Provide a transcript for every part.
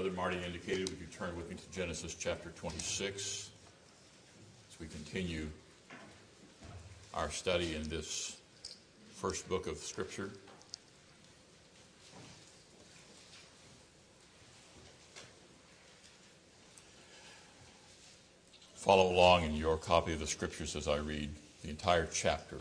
Brother Marty indicated, would you turn with me to Genesis chapter 26 as we continue our study in this first book of Scripture. Follow along in your copy of the Scriptures as I read the entire chapter.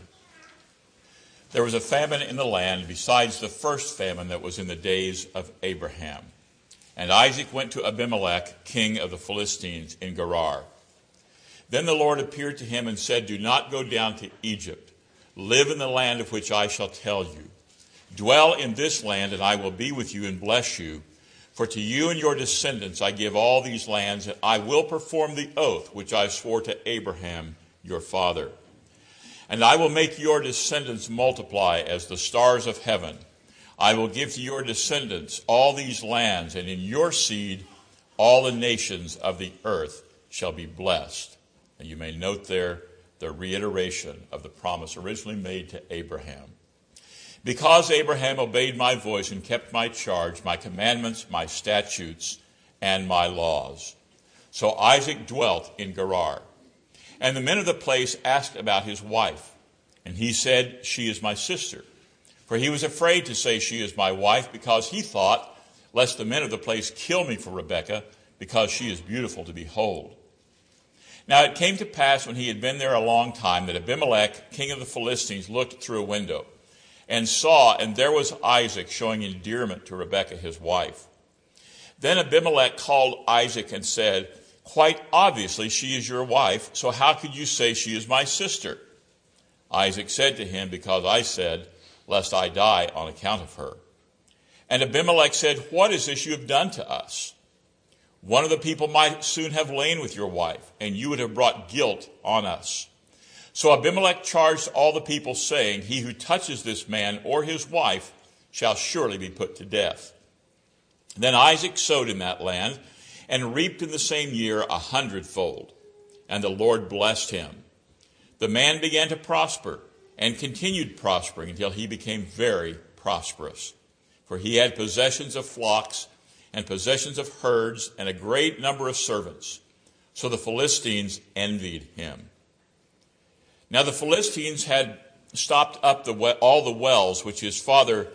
There was a famine in the land besides the first famine that was in the days of Abraham. And Isaac went to Abimelech, king of the Philistines, in Gerar. Then the Lord appeared to him and said, "Do not go down to Egypt. Live in the land of which I shall tell you. Dwell in this land, and I will be with you and bless you. For to you and your descendants I give all these lands, and I will perform the oath which I swore to Abraham your father. And I will make your descendants multiply as the stars of heaven. I will give to your descendants all these lands, and in your seed all the nations of the earth shall be blessed." And you may note there the reiteration of the promise originally made to Abraham. "Because Abraham obeyed my voice and kept my charge, my commandments, my statutes, and my laws. So Isaac dwelt in Gerar. And the men of the place asked about his wife. And he said, 'She is my sister.' For he was afraid to say, 'She is my wife,' because he thought, lest the men of the place kill me for Rebekah, because she is beautiful to behold. Now it came to pass when he had been there a long time that Abimelech, king of the Philistines, looked through a window and saw, and there was Isaac showing endearment to Rebekah his wife. Then Abimelech called Isaac and said, 'Quite obviously she is your wife, so how could you say she is my sister?' Isaac said to him, 'Because I said, lest I die on account of her.' And Abimelech said, 'What is this you have done to us? One of the people might soon have lain with your wife, and you would have brought guilt on us.' So Abimelech charged all the people, saying, 'He who touches this man or his wife shall surely be put to death.' Then Isaac sowed in that land, and reaped in the same year 100-fold. And the Lord blessed him. The man began to prosper, and continued prospering until he became very prosperous. For he had possessions of flocks, and possessions of herds, and a great number of servants. So the Philistines envied him. Now the Philistines had stopped up all the wells which his father's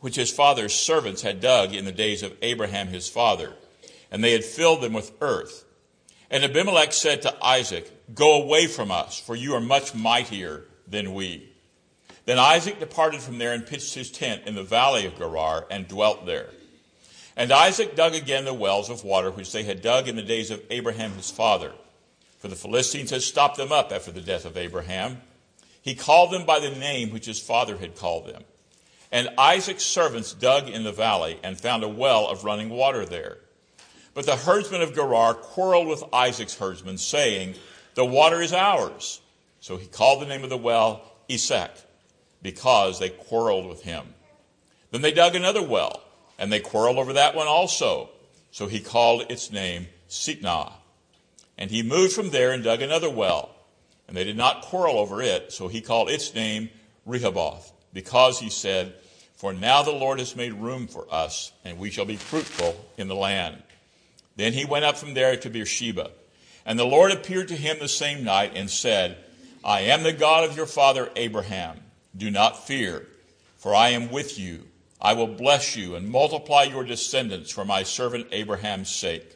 servants had dug in the days of Abraham his father, and they had filled them with earth. And Abimelech said to Isaac, 'Go away from us, for you are much mightier than we.' Then Isaac departed from there and pitched his tent in the valley of Gerar and dwelt there. And Isaac dug again the wells of water which they had dug in the days of Abraham his father. For the Philistines had stopped them up after the death of Abraham. He called them by the name which his father had called them. And Isaac's servants dug in the valley and found a well of running water there. But the herdsmen of Gerar quarreled with Isaac's herdsmen, saying, 'The water is ours.' So he called the name of the well Esek, because they quarreled with him. Then they dug another well, and they quarreled over that one also. So he called its name Sitnah. And he moved from there and dug another well, and they did not quarrel over it. So he called its name Rehoboth, because he said, 'For now the Lord has made room for us, and we shall be fruitful in the land.' Then he went up from there to Beersheba. And the Lord appeared to him the same night and said, 'I am the God of your father Abraham. Do not fear, for I am with you. I will bless you and multiply your descendants for my servant Abraham's sake.'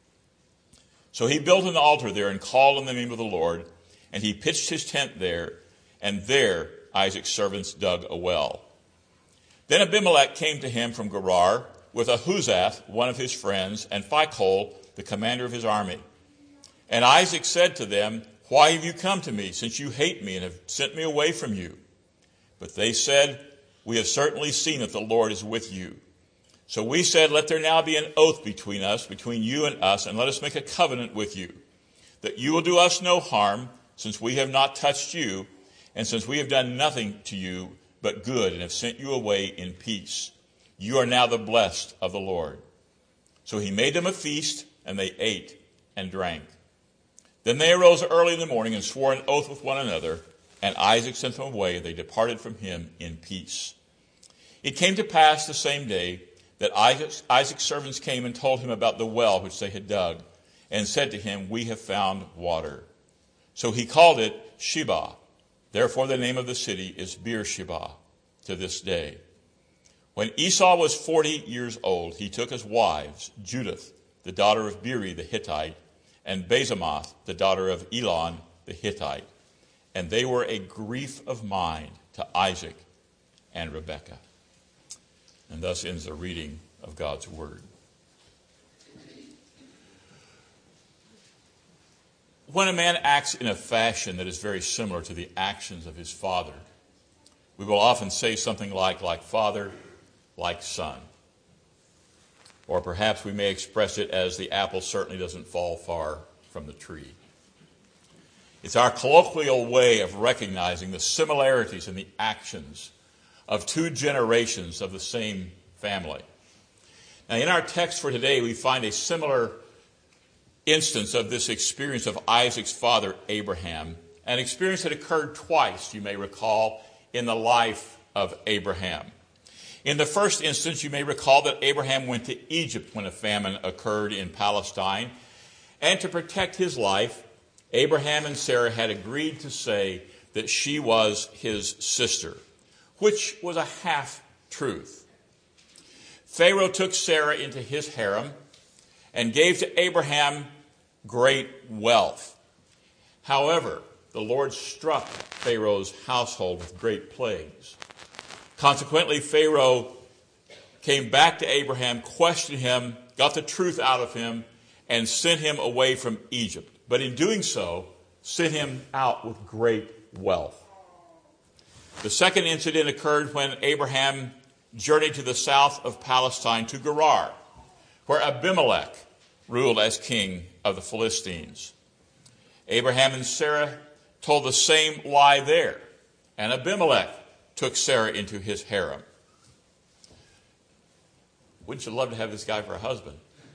So he built an altar there and called on the name of the Lord, and he pitched his tent there, and there Isaac's servants dug a well. Then Abimelech came to him from Gerar with Ahuzath, one of his friends, and Phicol, the commander of his army. And Isaac said to them, 'Why have you come to me, since you hate me and have sent me away from you?' But they said, 'We have certainly seen that the Lord is with you.' So we said, 'Let there now be an oath between you and us, and let us make a covenant with you, that you will do us no harm, since we have not touched you, and since we have done nothing to you but good, and have sent you away in peace. You are now the blessed of the Lord.' So he made them a feast, and they ate and drank. Then they arose early in the morning and swore an oath with one another, and Isaac sent them away, and they departed from him in peace. It came to pass the same day that Isaac's servants came and told him about the well which they had dug, and said to him, "We have found water." So he called it Sheba. Therefore the name of the city is Beersheba to this day. When Esau was 40 years old, he took as wives Judith, the daughter of Beeri the Hittite, and Basemath, the daughter of Elon the Hittite. And they were a grief of mind to Isaac and Rebekah. And thus ends the reading of God's word. When a man acts in a fashion that is very similar to the actions of his father, we will often say something like father, like son. Or perhaps we may express it as the apple certainly doesn't fall far from the tree. It's our colloquial way of recognizing the similarities in the actions of two generations of the same family. Now, in our text for today, we find a similar instance of this experience of Isaac's father, Abraham, an experience that occurred twice, you may recall, in the life of Abraham. In the first instance, you may recall that Abraham went to Egypt when a famine occurred in Palestine, and to protect his life, Abraham and Sarah had agreed to say that she was his sister, which was a half-truth. Pharaoh took Sarah into his harem and gave to Abraham great wealth. However, the Lord struck Pharaoh's household with great plagues. Consequently, Pharaoh came back to Abraham, questioned him, got the truth out of him, and sent him away from Egypt. But in doing so, sent him out with great wealth. The second incident occurred when Abraham journeyed to the south of Palestine to Gerar, where Abimelech ruled as king of the Philistines. Abraham and Sarah told the same lie there, and Abimelech took Sarah into his harem. Wouldn't you love to have this guy for a husband?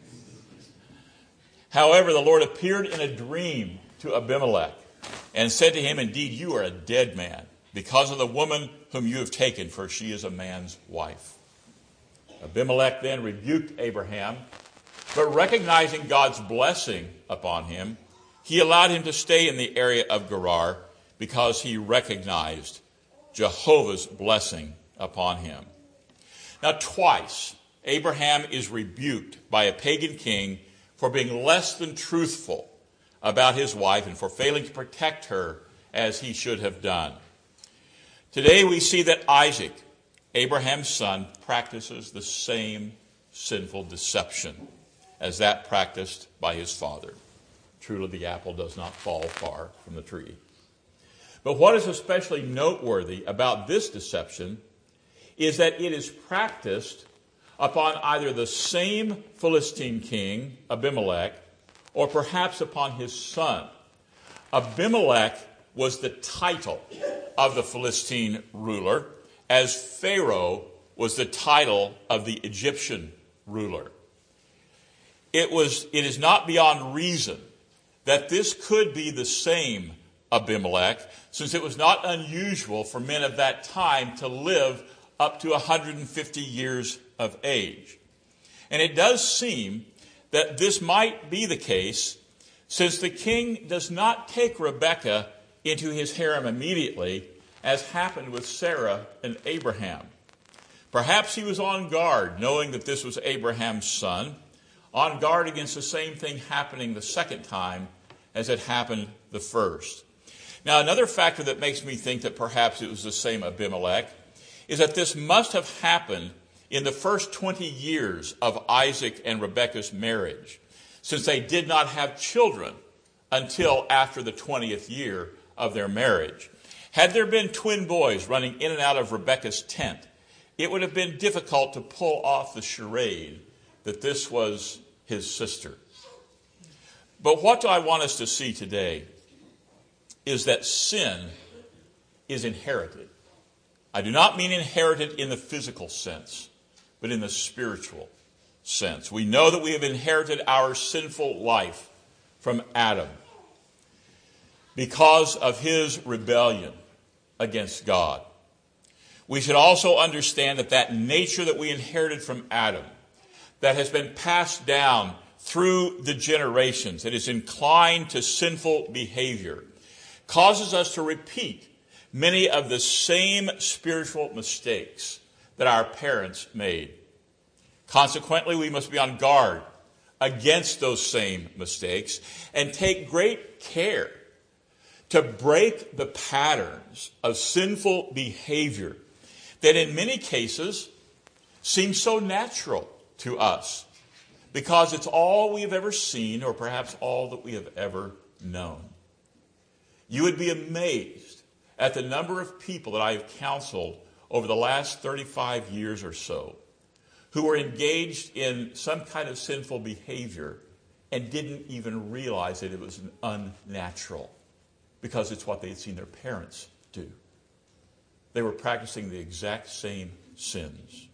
However, the Lord appeared in a dream to Abimelech and said to him, "Indeed, you are a dead man because of the woman whom you have taken, for she is a man's wife." Abimelech then rebuked Abraham, but recognizing God's blessing upon him, he allowed him to stay in the area of Gerar because he recognized Jehovah's blessing upon him. Now, twice, Abraham is rebuked by a pagan king for being less than truthful about his wife and for failing to protect her as he should have done. Today we see that Isaac, Abraham's son, practices the same sinful deception as that practiced by his father. Truly, the apple does not fall far from the tree. But what is especially noteworthy about this deception is that it is practiced upon either the same Philistine king, Abimelech, or perhaps upon his son. Abimelech was the title of the Philistine ruler, as Pharaoh was the title of the Egyptian ruler. It is not beyond reason that this could be the same Abimelech, since it was not unusual for men of that time to live up to 150 years of age. And it does seem that this might be the case, since the king does not take Rebekah into his harem immediately, as happened with Sarah and Abraham. Perhaps he was on guard, knowing that this was Abraham's son, on guard against the same thing happening the second time as it happened the first. Now, another factor that makes me think that perhaps it was the same Abimelech is that this must have happened in the first 20 years of Isaac and Rebekah's marriage, since they did not have children until after the 20th year of their marriage. Had there been twin boys running in and out of Rebekah's tent, it would have been difficult to pull off the charade that this was his sister. But what do I want us to see today is that sin is inherited. I do not mean inherited in the physical sense, but in the spiritual sense. We know that we have inherited our sinful life from Adam because of his rebellion against God. We should also understand that nature that we inherited from Adam that has been passed down through the generations, that is inclined to sinful behavior, causes us to repeat many of the same spiritual mistakes that our parents made. Consequently, we must be on guard against those same mistakes and take great care to break the patterns of sinful behavior that in many cases seem so natural to us because it's all we have ever seen or perhaps all that we have ever known. You would be amazed at the number of people that I have counseled over the last 35 years or so who were engaged in some kind of sinful behavior and didn't even realize that it was unnatural because it's what they had seen their parents do. They were practicing the exact same sins.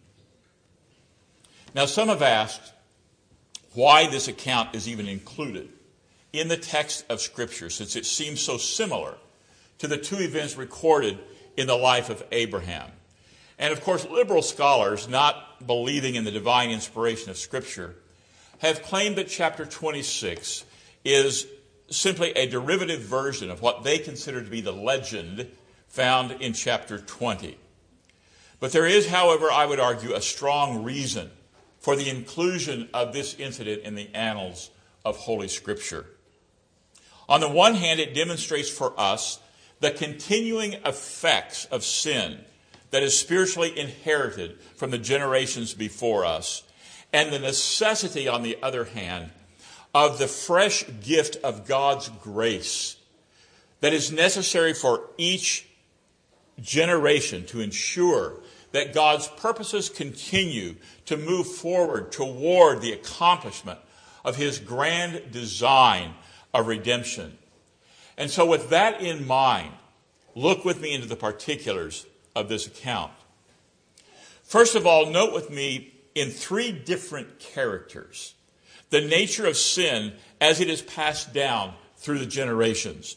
Now, some have asked why this account is even included in the text of Scripture, since it seems so similar to the two events recorded in the life of Abraham. And of course, liberal scholars, not believing in the divine inspiration of Scripture, have claimed that chapter 26 is simply a derivative version of what they consider to be the legend found in chapter 20. But there is, however, I would argue, a strong reason for the inclusion of this incident in the annals of Holy Scripture. On the one hand, it demonstrates for us the continuing effects of sin that is spiritually inherited from the generations before us, and the necessity, on the other hand, of the fresh gift of God's grace that is necessary for each generation to ensure that God's purposes continue to move forward toward the accomplishment of his grand design of redemption. And so with that in mind, look with me into the particulars of this account. First of all, note with me in three different characters the nature of sin as it is passed down through the generations.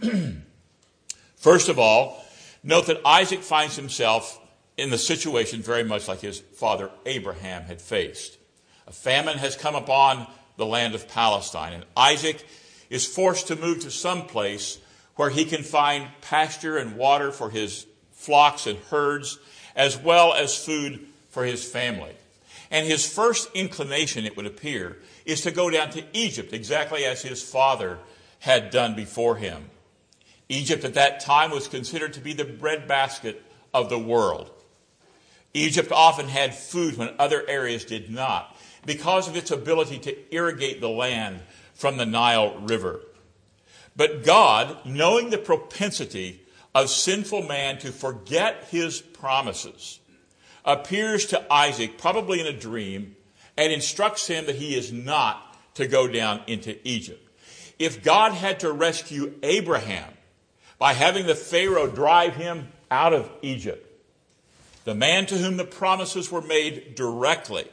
First of all, note that Isaac finds himself in the situation very much like his father Abraham had faced. A famine has come upon the land of Palestine, and Isaac is forced to move to some place where he can find pasture and water for his flocks and herds, as well as food for his family. And his first inclination, it would appear, is to go down to Egypt, exactly as his father had done before him. Egypt at that time was considered to be the breadbasket of the world. Egypt often had food when other areas did not, because of its ability to irrigate the land from the Nile River. But God, knowing the propensity of sinful man to forget his promises, appears to Isaac, probably in a dream, and instructs him that he is not to go down into Egypt. If God had to rescue Abraham by having the Pharaoh drive him out of Egypt, the man to whom the promises were made directly,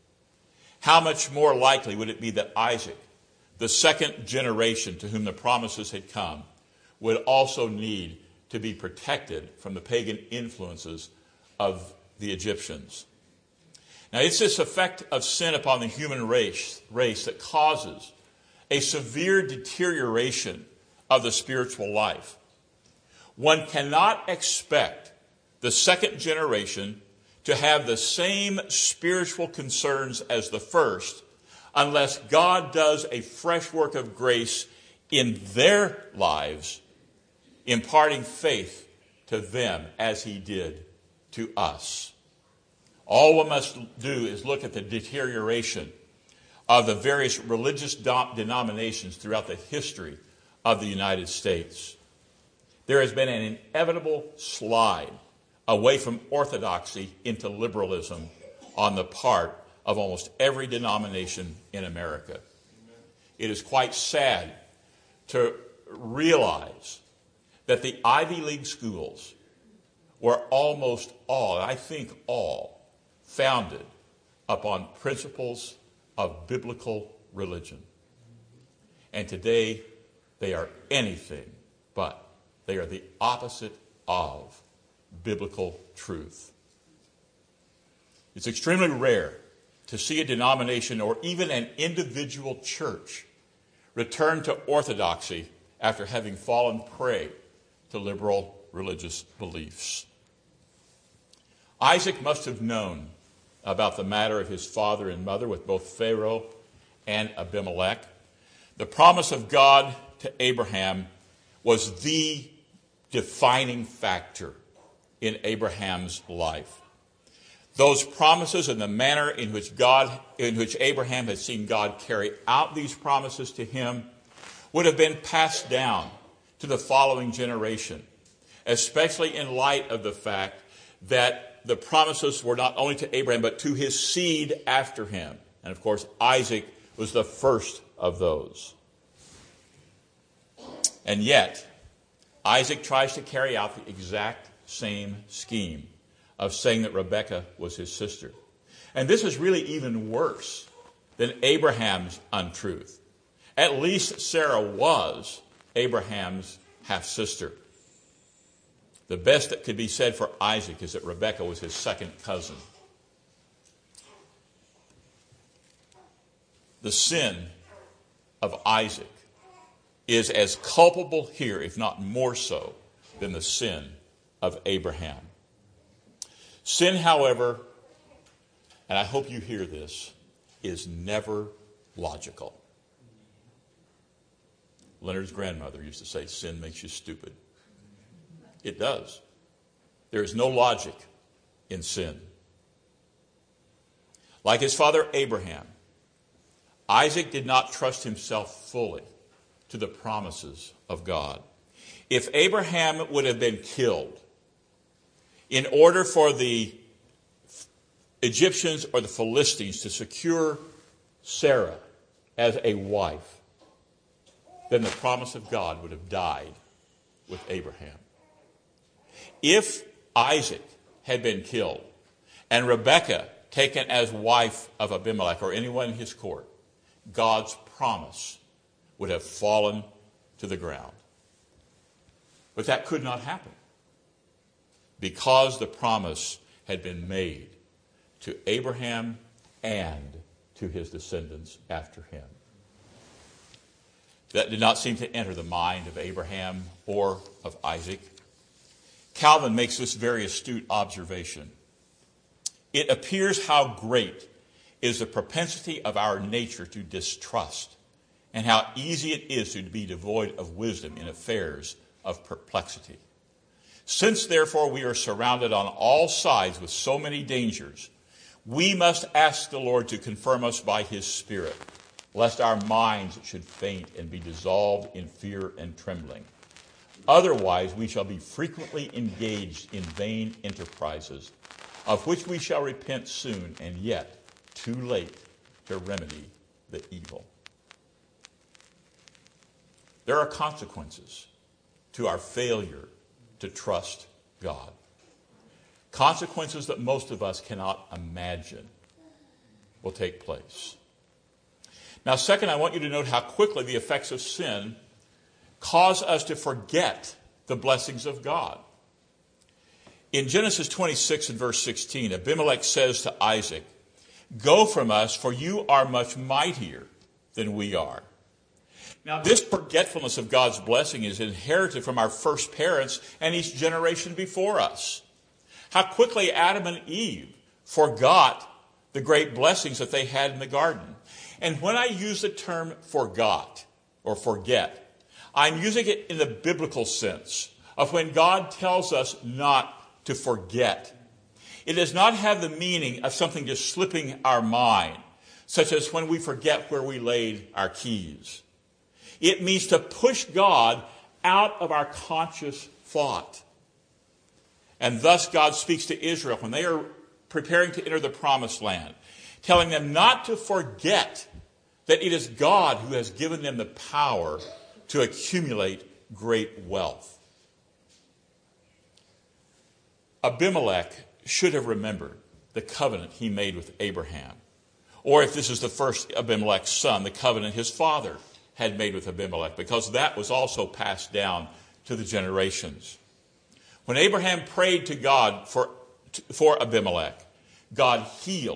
how much more likely would it be that Isaac, the second generation to whom the promises had come, would also need to be protected from the pagan influences of the Egyptians? Now, it's this effect of sin upon the human race that causes a severe deterioration of the spiritual life. One cannot expect the second generation to have the same spiritual concerns as the first unless God does a fresh work of grace in their lives, imparting faith to them as he did to us. All one must do is look at the deterioration of the various religious denominations throughout the history of the United States. There has been an inevitable slide away from orthodoxy into liberalism on the part of almost every denomination in America. It is quite sad to realize that the Ivy League schools were almost all, I think all, founded upon principles of biblical religion. And today, they are anything but. They are the opposite of biblical truth. It's extremely rare to see a denomination or even an individual church return to orthodoxy after having fallen prey to liberal religious beliefs. Isaac must have known about the matter of his father and mother with both Pharaoh and Abimelech. The promise of God to Abraham was the defining factor in Abraham's life. Those promises and the manner in which Abraham had seen God carry out these promises to him would have been passed down to the following generation, especially in light of the fact that the promises were not only to Abraham, but to his seed after him. And of course, Isaac was the first of those. And yet, Isaac tries to carry out the exact same scheme of saying that Rebekah was his sister. And this is really even worse than Abraham's untruth. At least Sarah was Abraham's half-sister. The best that could be said for Isaac is that Rebekah was his second cousin. The sin of Isaac is as culpable here, if not more so, than the sin of Abraham. Sin, however, and I hope you hear this, is never logical. Leonard's grandmother used to say, sin makes you stupid. It does. There is no logic in sin. Like his father Abraham, Isaac did not trust himself fully to the promises of God. If Abraham would have been killed in order for the Egyptians or the Philistines to secure Sarah as a wife, then the promise of God would have died with Abraham. If Isaac had been killed and Rebekah taken as wife of Abimelech or anyone in his court, God's promise would have fallen to the ground. But that could not happen because the promise had been made to Abraham and to his descendants after him. That did not seem to enter the mind of Abraham or of Isaac. Calvin makes this very astute observation. It appears how great is the propensity of our nature to distrust, and how easy it is to be devoid of wisdom in affairs of perplexity. Since, therefore, we are surrounded on all sides with so many dangers, we must ask the Lord to confirm us by his Spirit, lest our minds should faint and be dissolved in fear and trembling. Otherwise, we shall be frequently engaged in vain enterprises, of which we shall repent soon, and yet too late to remedy the evil. There are consequences to our failure to trust God. Consequences that most of us cannot imagine will take place. Now, second, I want you to note how quickly the effects of sin cause us to forget the blessings of God. In Genesis 26 and verse 16, Abimelech says to Isaac, "Go from us, for you are much mightier than we are." Now, this forgetfulness of God's blessing is inherited from our first parents and each generation before us. How quickly Adam and Eve forgot the great blessings that they had in the garden. And when I use the term forgot or forget, I'm using it in the biblical sense of when God tells us not to forget. It does not have the meaning of something just slipping our mind, such as when we forget where we laid our keys. It means to push God out of our conscious thought. And thus God speaks to Israel when they are preparing to enter the promised land, telling them not to forget that it is God who has given them the power to accumulate great wealth. Abimelech should have remembered the covenant he made with Abraham. Or if this is the first Abimelech's son, the covenant his father had made with Abimelech, because that was also passed down to the generations. When Abraham prayed to God for Abimelech, God healed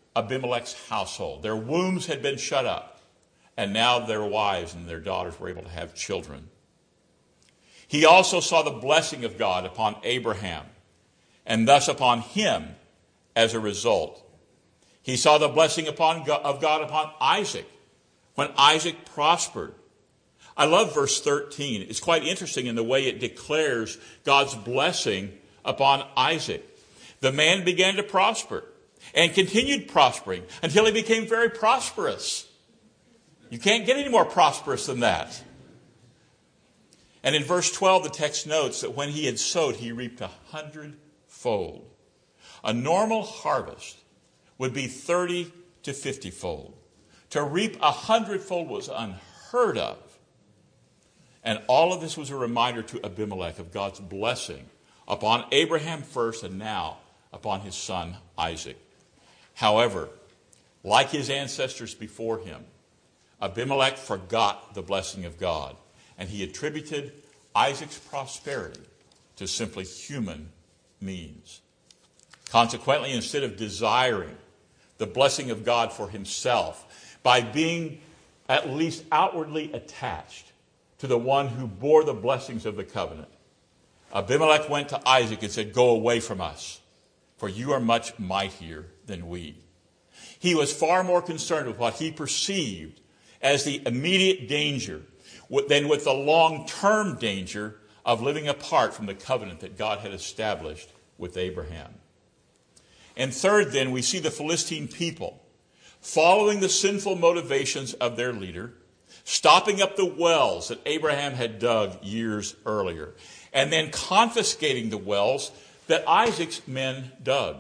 Abimelech's household. Their wombs had been shut up, and now their wives and their daughters were able to have children. He also saw the blessing of God upon Abraham, and thus upon him as a result. He saw the blessing of God upon Isaac, when Isaac prospered. I love verse 13. It's quite interesting in the way it declares God's blessing upon Isaac. The man began to prosper and continued prospering until he became very prosperous. You can't get any more prosperous than that. And in verse 12, the text notes that when he had sowed, he reaped 100-fold. A normal harvest would be 30 to 50-fold. To reap 100-fold was unheard of. And all of this was a reminder to Abimelech of God's blessing upon Abraham first and now upon his son Isaac. However, like his ancestors before him, Abimelech forgot the blessing of God, and he attributed Isaac's prosperity to simply human means. Consequently, instead of desiring the blessing of God for himself by being at least outwardly attached to the one who bore the blessings of the covenant, Abimelech went to Isaac and said, "Go away from us, for you are much mightier than we." He was far more concerned with what he perceived as the immediate danger than with the long-term danger of living apart from the covenant that God had established with Abraham. And third, then, we see the Philistine people following the sinful motivations of their leader, stopping up the wells that Abraham had dug years earlier, and then confiscating the wells that Isaac's men dug.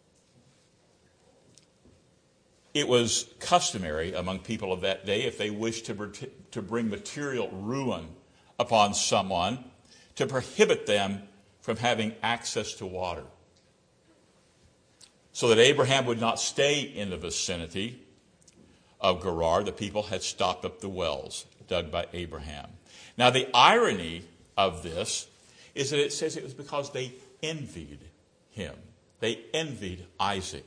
It was customary among people of that day, if they wished to bring material ruin upon someone, to prohibit them from having access to water. So that Abraham would not stay in the vicinity of Gerar, the people had stopped up the wells dug by Abraham. Now, the irony of this is that it says it was because they envied him. They envied Isaac.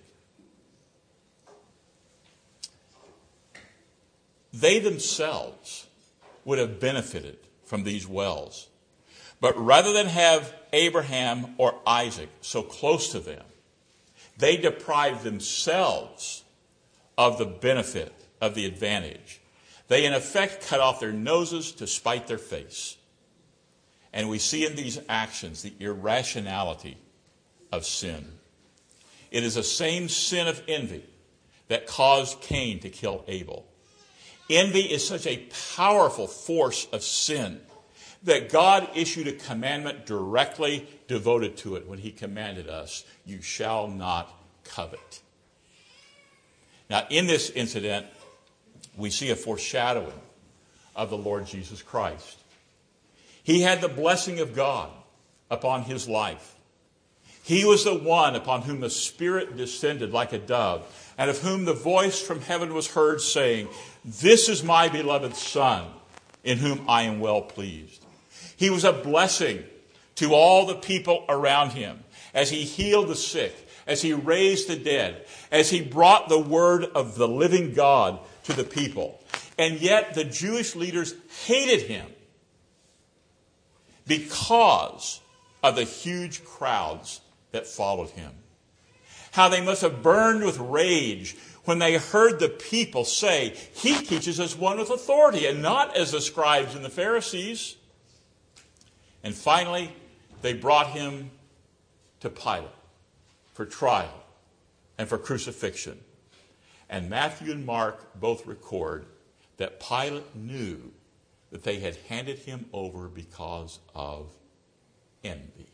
They themselves would have benefited from these wells. But rather than have Abraham or Isaac so close to them, they deprived themselves of the benefit, of the advantage. They in effect cut off their noses to spite their face. And we see in these actions the irrationality of sin. It is the same sin of envy that caused Cain to kill Abel. Envy is such a powerful force of sin that God issued a commandment directly devoted to it when he commanded us, "You shall not covet." Now, in this incident, we see a foreshadowing of the Lord Jesus Christ. He had the blessing of God upon his life. He was the one upon whom the Spirit descended like a dove, and of whom the voice from heaven was heard saying, "This is my beloved Son, in whom I am well pleased." He was a blessing to all the people around him as he healed the sick, as he raised the dead, as he brought the word of the living God to the people. And yet the Jewish leaders hated him because of the huge crowds that followed him. How they must have burned with rage when they heard the people say, "He teaches as one with authority and not as the scribes and the Pharisees." And finally, they brought him to Pilate for trial and for crucifixion. And Matthew and Mark both record that Pilate knew that they had handed him over because of envy.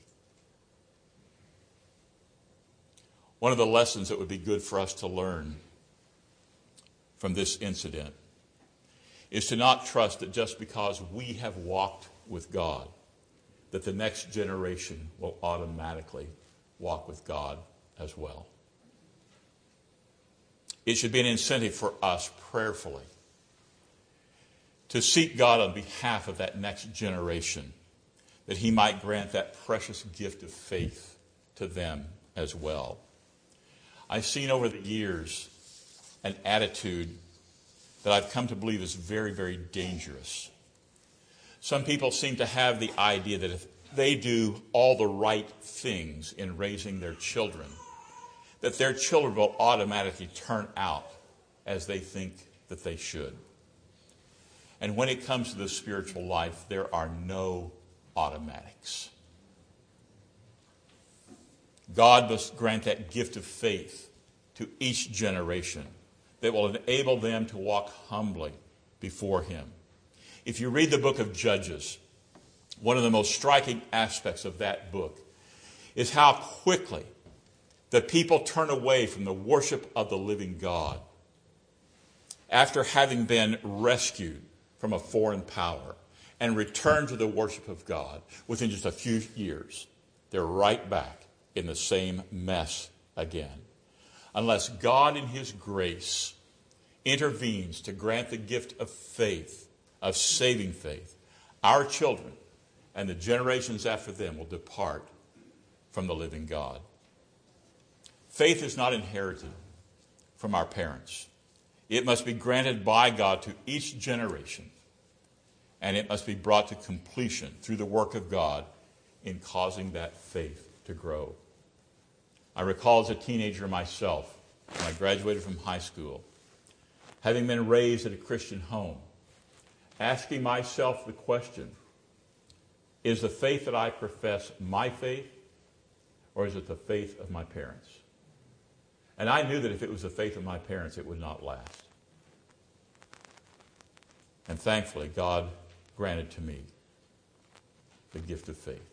One of the lessons that would be good for us to learn from this incident is to not trust that just because we have walked with God, that the next generation will automatically walk with God as well. It should be an incentive for us prayerfully to seek God on behalf of that next generation, that he might grant that precious gift of faith to them as well. I've seen over the years an attitude that I've come to believe is very, very dangerous. Some people seem to have the idea that if they do all the right things in raising their children, that their children will automatically turn out as they think that they should. And when it comes to the spiritual life, there are no automatics. God must grant that gift of faith to each generation that will enable them to walk humbly before Him. If you read the book of Judges, one of the most striking aspects of that book is how quickly the people turn away from the worship of the living God after having been rescued from a foreign power and return to the worship of God. Within just a few years, they're right back in the same mess again. Unless God in His grace intervenes to grant the gift of faith, of saving faith, our children and the generations after them will depart from the living God. Faith is not inherited from our parents. It must be granted by God to each generation, and it must be brought to completion through the work of God in causing that faith to grow. I recall as a teenager myself, when I graduated from high school, having been raised in a Christian home, asking myself the question, is the faith that I profess my faith, or is it the faith of my parents? And I knew that if it was the faith of my parents, it would not last. And thankfully, God granted to me the gift of faith.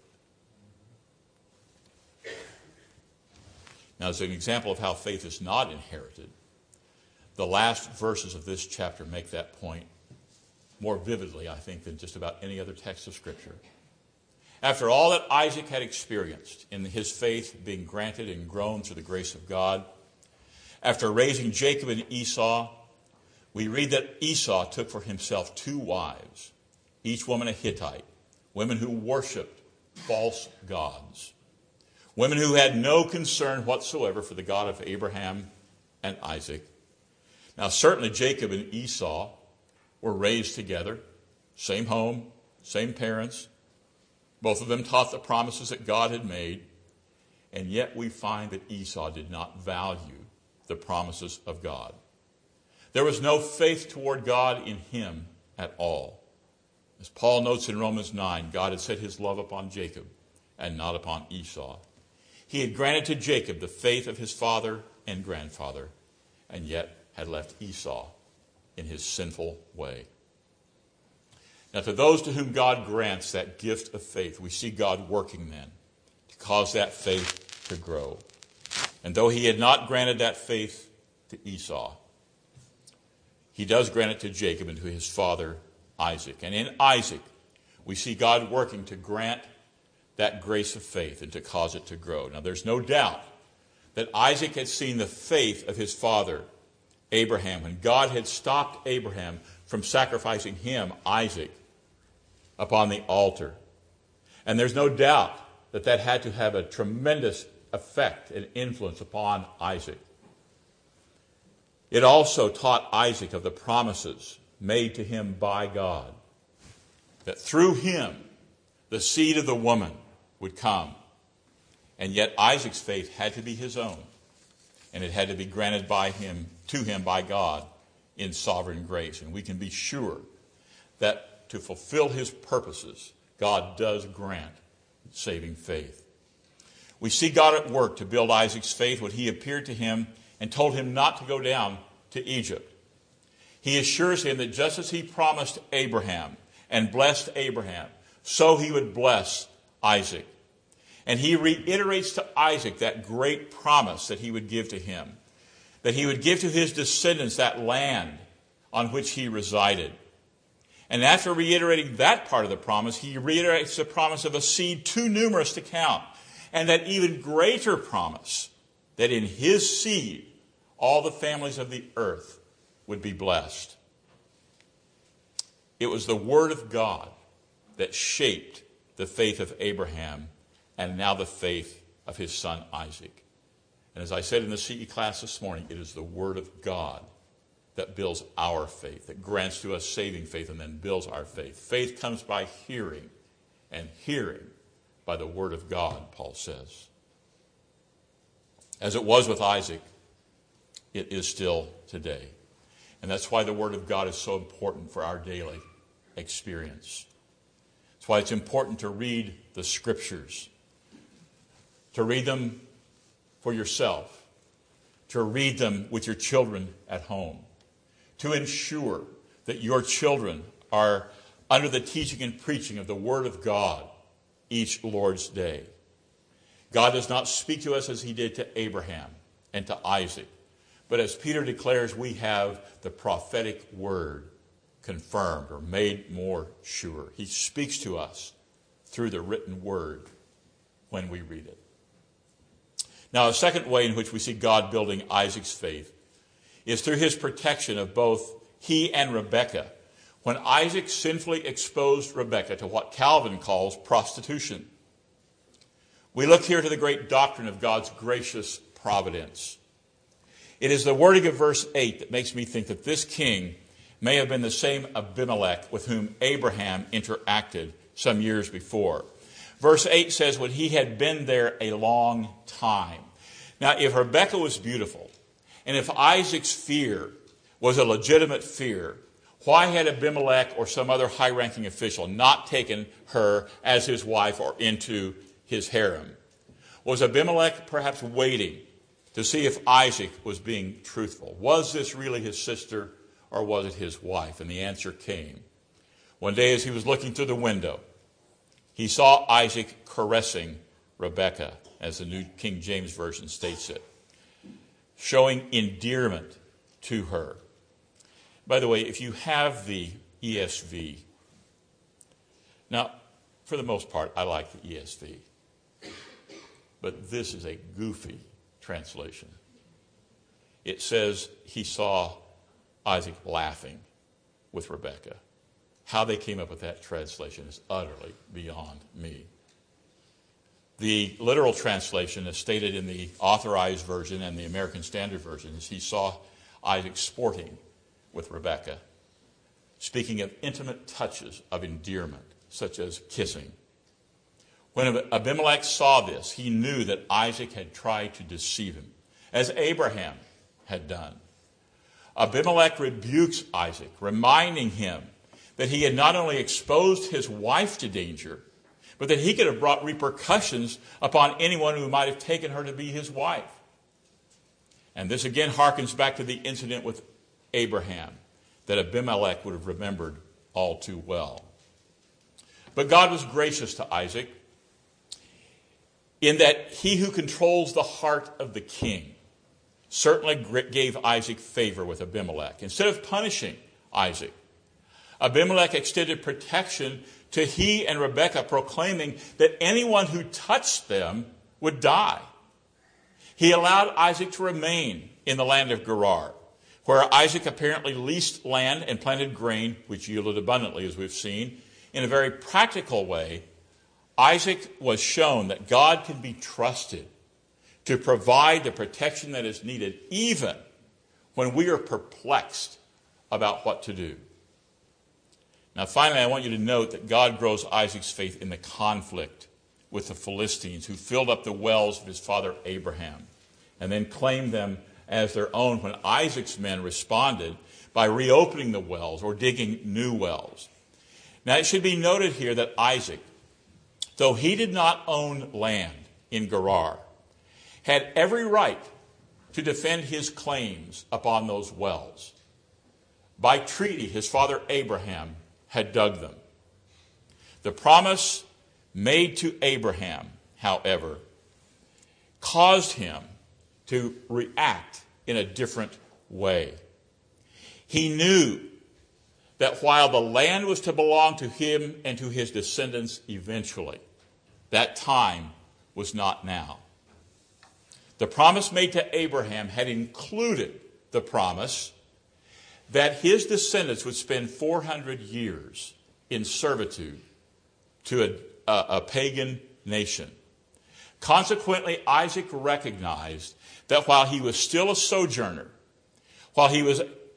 Now, as an example of how faith is not inherited, the last verses of this chapter make that point more vividly, I think, than just about any other text of Scripture. After all that Isaac had experienced in his faith being granted and grown through the grace of God, after raising Jacob and Esau, we read that Esau took for himself 2 wives, each woman a Hittite, women who worshipped false gods, women who had no concern whatsoever for the God of Abraham and Isaac. Now, certainly Jacob and Esau were raised together, same home, same parents. Both of them taught the promises that God had made, and yet we find that Esau did not value the promises of God. There was no faith toward God in him at all. As Paul notes in Romans 9, God had set His love upon Jacob and not upon Esau. He had granted to Jacob the faith of his father and grandfather, and yet had left Esau in his sinful way. Now, to those to whom God grants that gift of faith, we see God working then to cause that faith to grow. And though He had not granted that faith to Esau, He does grant it to Jacob and to his father Isaac. And in Isaac, we see God working to grant that grace of faith and to cause it to grow. Now, there's no doubt that Isaac had seen the faith of his father Abraham when God had stopped Abraham from sacrificing him, Isaac, upon the altar. And there's no doubt that that had to have a tremendous effect and influence upon Isaac. It also taught Isaac of the promises made to him by God, that through him the seed of the woman would come. And yet Isaac's faith had to be his own, and it had to be granted to him by God in sovereign grace. And we can be sure that to fulfill His purposes, God does grant saving faith. We see God at work to build Isaac's faith when He appeared to him and told him not to go down to Egypt. He assures him that just as He promised Abraham and blessed Abraham, so He would bless Isaac. And He reiterates to Isaac that great promise that He would give to him, that He would give to his descendants that land on which he resided. And after reiterating that part of the promise, He reiterates the promise of a seed too numerous to count, and that even greater promise that in his seed all the families of the earth would be blessed. It was the Word of God that shaped the faith of Abraham and now the faith of his son Isaac. And as I said in the CE class this morning, it is the Word of God that builds our faith, that grants to us saving faith and then builds our faith. Faith comes by hearing, and hearing by the word of God, Paul says. As it was with Isaac, it is still today. And that's why the word of God is so important for our daily experience. That's why it's important to read the scriptures, to read them for yourself, to read them with your children at home, to ensure that your children are under the teaching and preaching of the word of God each Lord's day. God does not speak to us as he did to Abraham and to Isaac, but as Peter declares, we have the prophetic word confirmed or made more sure. He speaks to us through the written word when we read it. Now, a second way in which we see God building Isaac's faith is through his protection of both he and Rebekah, when Isaac sinfully exposed Rebekah to what Calvin calls prostitution. We look here to the great doctrine of God's gracious providence. It is the wording of verse 8 that makes me think that this king may have been the same Abimelech with whom Abraham interacted some years before. Verse 8 says, when he had been there a long time. Now, if Rebekah was beautiful, and if Isaac's fear was a legitimate fear, why had Abimelech or some other high-ranking official not taken her as his wife or into his harem? Was Abimelech perhaps waiting to see if Isaac was being truthful? Was this really his sister or was it his wife? And the answer came. One day as he was looking through the window, he saw Isaac caressing Rebekah, as the New King James Version states it, showing endearment to her. By the way, if you have the ESV, now, for the most part, I like the ESV, but this is a goofy translation. It says he saw Isaac laughing with Rebekah. How they came up with that translation is utterly beyond me. The literal translation, as stated in the Authorized Version and the American Standard Version, is he saw Isaac sporting with Rebekah, speaking of intimate touches of endearment, such as kissing. When Abimelech saw this, he knew that Isaac had tried to deceive him, as Abraham had done. Abimelech rebukes Isaac, reminding him that he had not only exposed his wife to danger, but that he could have brought repercussions upon anyone who might have taken her to be his wife. And this again harkens back to the incident with Abraham that Abimelech would have remembered all too well. But God was gracious to Isaac in that he who controls the heart of the king certainly gave Isaac favor with Abimelech. Instead of punishing Isaac, Abimelech extended protection to he and Rebekah, proclaiming that anyone who touched them would die. He allowed Isaac to remain in the land of Gerar, where Isaac apparently leased land and planted grain, which yielded abundantly, as we've seen. In a very practical way, Isaac was shown that God can be trusted to provide the protection that is needed, even when we are perplexed about what to do. Now, finally, I want you to note that God grows Isaac's faith in the conflict with the Philistines, who filled up the wells of his father Abraham and then claimed them as their own when Isaac's men responded by reopening the wells or digging new wells. Now, it should be noted here that Isaac, though he did not own land in Gerar, had every right to defend his claims upon those wells. By treaty, his father Abraham had dug them. The promise made to Abraham, however, caused him to react in a different way. He knew that while the land was to belong to him and to his descendants eventually, that time was not now. The promise made to Abraham had included the promise that his descendants would spend 400 years in servitude to a pagan nation. Consequently, Isaac recognized that while he was still a sojourner, while he was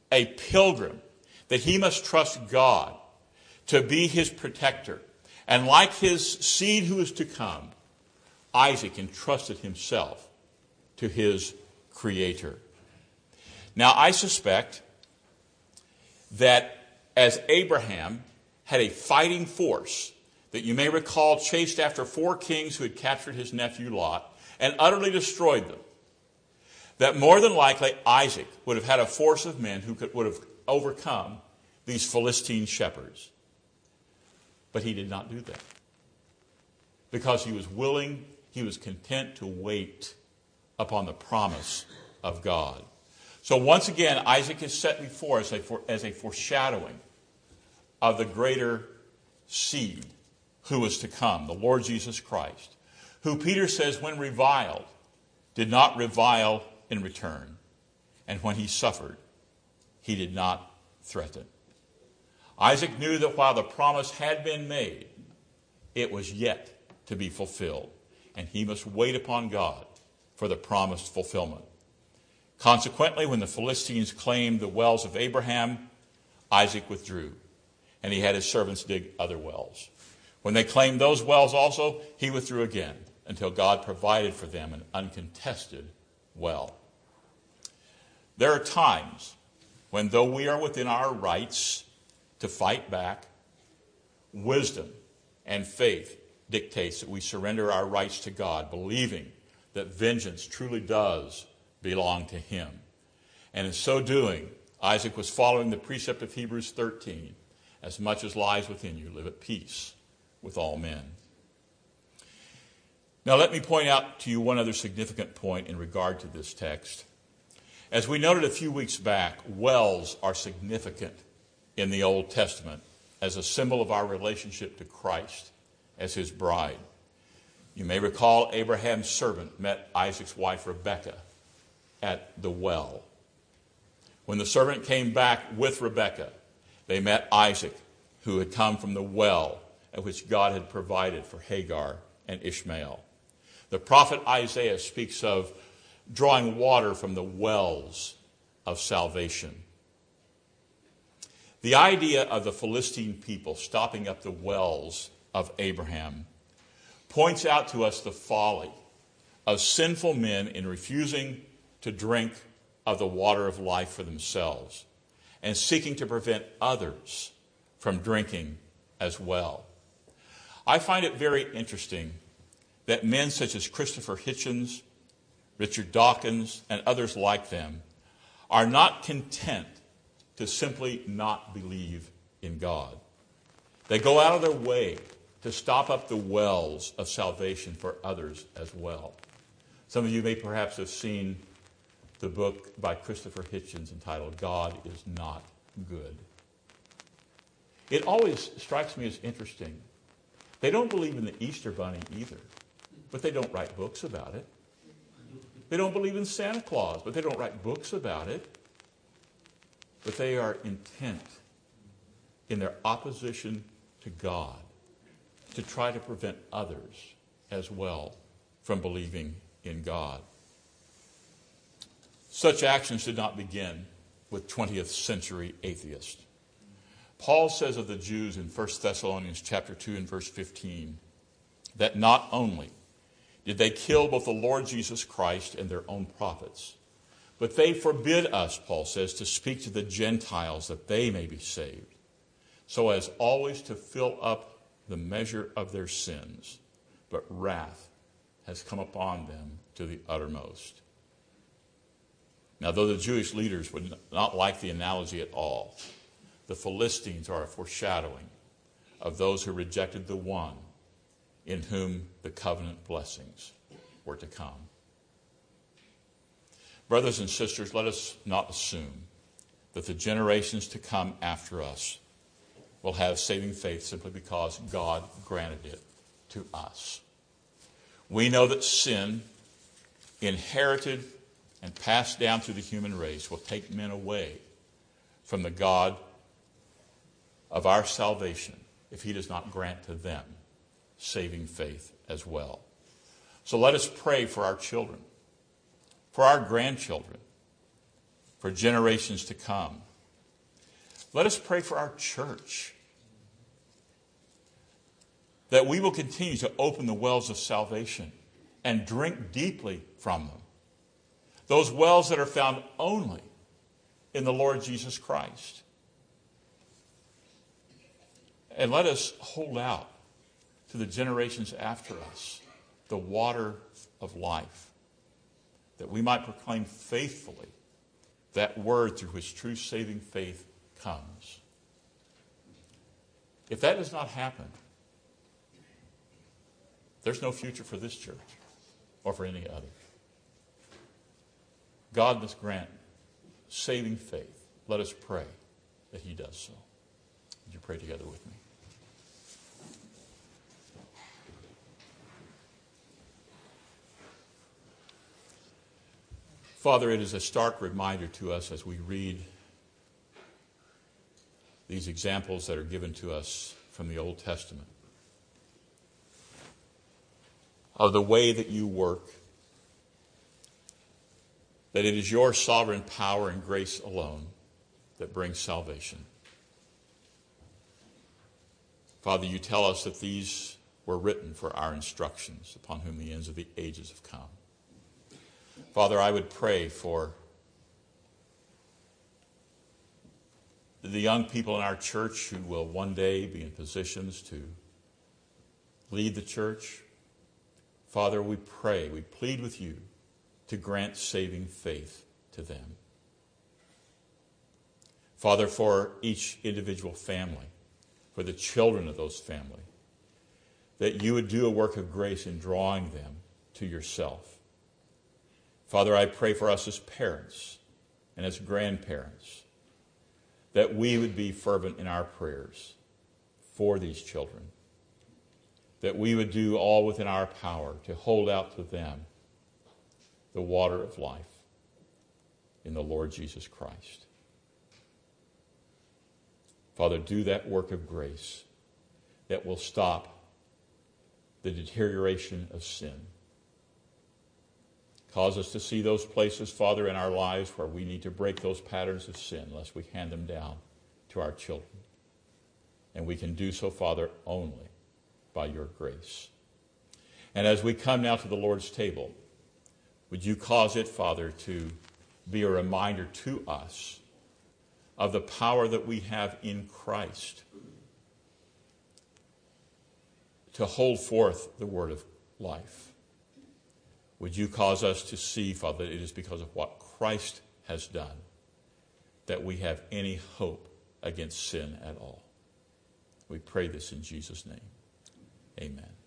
a pilgrim, that he must trust God to be his protector. And like his seed who is to come, Isaac entrusted himself to his Creator. Now, I suspect that as Abraham had a fighting force that you may recall chased after 4 kings who had captured his nephew Lot and utterly destroyed them, that more than likely Isaac would have had a force of men who would have overcome these Philistine shepherds. But he did not do that, because he was willing, he was content to wait upon the promise of God. So once again, Isaac is set before us as a foreshadowing of the greater seed who was to come, the Lord Jesus Christ, who Peter says when reviled, did not revile in return, and when he suffered, he did not threaten. Isaac knew that while the promise had been made, it was yet to be fulfilled, and he must wait upon God for the promised fulfillment. Consequently, when the Philistines claimed the wells of Abraham, Isaac withdrew, and he had his servants dig other wells. When they claimed those wells also, he withdrew again, until God provided for them an uncontested well. There are times when, though we are within our rights to fight back, wisdom and faith dictates that we surrender our rights to God, believing that vengeance truly does belong to him. And in so doing, Isaac was following the precept of Hebrews 13, as much as lies within you, live at peace with all men. Now let me point out to you one other significant point in regard to this text. As we noted a few weeks back, wells are significant in the Old Testament as a symbol of our relationship to Christ as his bride. You may recall Abraham's servant met Isaac's wife Rebekah at the well. When the servant came back with Rebekah, they met Isaac, who had come from the well at which God had provided for Hagar and Ishmael. The prophet Isaiah speaks of drawing water from the wells of salvation. The idea of the Philistine people stopping up the wells of Abraham points out to us the folly of sinful men in refusing to drink of the water of life for themselves and seeking to prevent others from drinking as well. I find it very interesting that men such as Christopher Hitchens, Richard Dawkins, and others like them are not content to simply not believe in God. They go out of their way to stop up the wells of salvation for others as well. Some of you may perhaps have seen the book by Christopher Hitchens entitled God is Not Good. It always strikes me as interesting. They don't believe in the Easter Bunny either, but they don't write books about it. They don't believe in Santa Claus, but they don't write books about it. But they are intent in their opposition to God to try to prevent others as well from believing in God. Such actions did not begin with 20th century atheists. Paul says of the Jews in 1 Thessalonians chapter 2 and verse 15 that not only did they kill both the Lord Jesus Christ and their own prophets, but they forbid us, Paul says, to speak to the Gentiles that they may be saved, so as always to fill up the measure of their sins. But wrath has come upon them to the uttermost. Now, though the Jewish leaders would not like the analogy at all, the Philistines are a foreshadowing of those who rejected the one in whom the covenant blessings were to come. Brothers and sisters, let us not assume that the generations to come after us will have saving faith simply because God granted it to us. We know that sin, inherited and passed down through the human race, will take men away from the God of our salvation if he does not grant to them saving faith as well. So let us pray for our children, for our grandchildren, for generations to come, Let us pray for our church, that we will continue to open the wells of salvation and drink deeply from them. Those wells that are found only in the Lord Jesus Christ. And let us hold out to the generations after us the water of life, that we might proclaim faithfully that word through which true saving faith comes. If that does not happen, there's no future for this church or for any other. God must grant saving faith. Let us pray that he does so. Would you pray together with me? Father, it is a stark reminder to us as we read these examples that are given to us from the Old Testament of the way that you work, that it is your sovereign power and grace alone that brings salvation. Father, you tell us that these were written for our instructions, upon whom the ends of the ages have come. Father, I would pray for the young people in our church who will one day be in positions to lead the church. Father, we pray, we plead with you to grant saving faith to them. Father, for each individual family, for the children of those families, that you would do a work of grace in drawing them to yourself. Father, I pray for us as parents and as grandparents, that we would be fervent in our prayers for these children, that we would do all within our power to hold out to them the water of life in the Lord Jesus Christ. Father, do that work of grace that will stop the deterioration of sin. Cause us to see those places, Father, in our lives where we need to break those patterns of sin, lest we hand them down to our children. And we can do so, Father, only by your grace. And as we come now to the Lord's table, would you cause it, Father, to be a reminder to us of the power that we have in Christ to hold forth the word of life. Would you cause us to see, Father, that it is because of what Christ has done that we have any hope against sin at all. We pray this in Jesus' name. Amen.